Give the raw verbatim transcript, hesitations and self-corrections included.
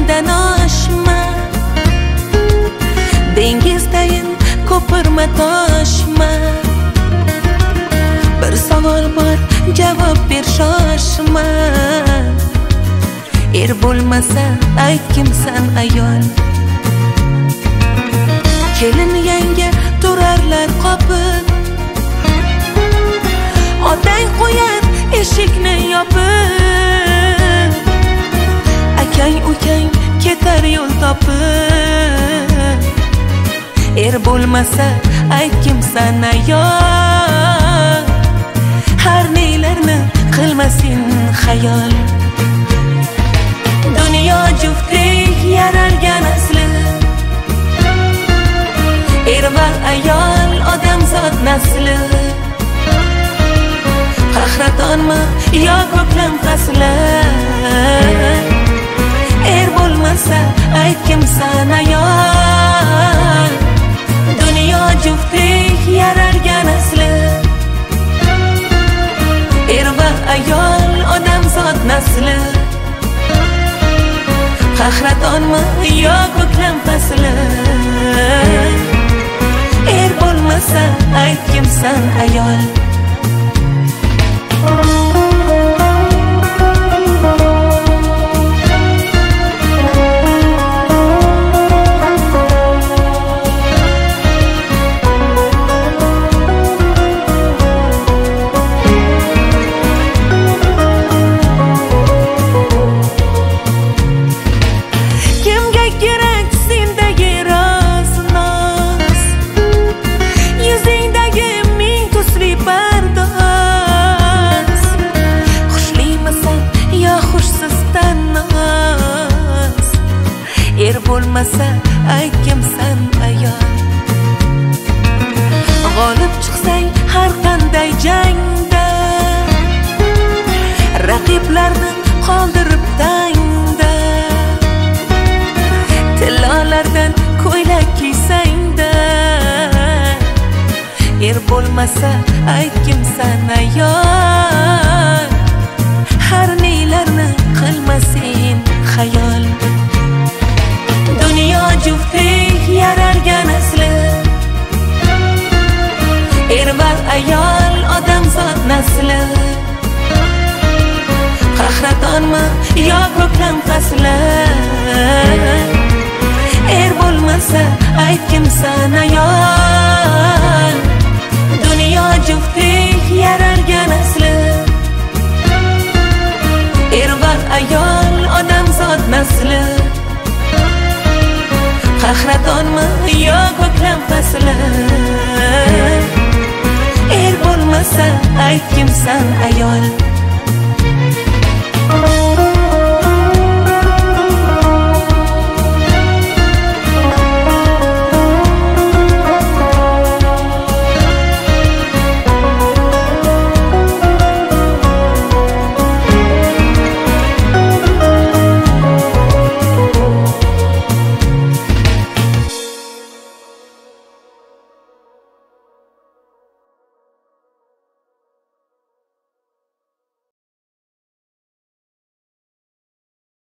mendan oshma, dengizdayin ko'pirma toshma. Bir savol bor, javob ber shoshma. Er bo'lmasa ayt kimsan ayol. Kelin yanga turarlar qopib, otang qo'yar eshikni yopib. Akang ukang ketar yo'l topib. Er bo'lmasa ayt kimsan ayol. Har nelarni qilmasin xayol. Dunyo juftlik yaralgan asli. Er va ayol odamzod nasli. Qahratonmi yo ko'klam fasli. Er bo'lmasa ayt kimsan ayol. Dunyo juftlik yaralgan asli. Er va ayol odamzod nasli. Qahratonmi yo ko'klam fasli. Er bo'lmasa ayt kimsan ayol. Er bo'lmasa ayt kimsan ayol. G'olib chiqsang har qanday jangda, raqiblarni qoldirib tangda. Tillolardan ko'ylak kiysangda, er bo'lmasa ayt kimsan ayol. Har nelarni qilmasin xayol. Dunyo juftlik yaralgan asli. Er va ayol odamzod nasli. Qahratonmi yo ko'klam fasli. Er bo'lmasa ayt kimsan ayol. Dunyo juftlik yaralgan asli. Er va ayol odamzod nasli. Qahratonmi yo ko'klam fasli. Er bo'lmasa ayt kimsan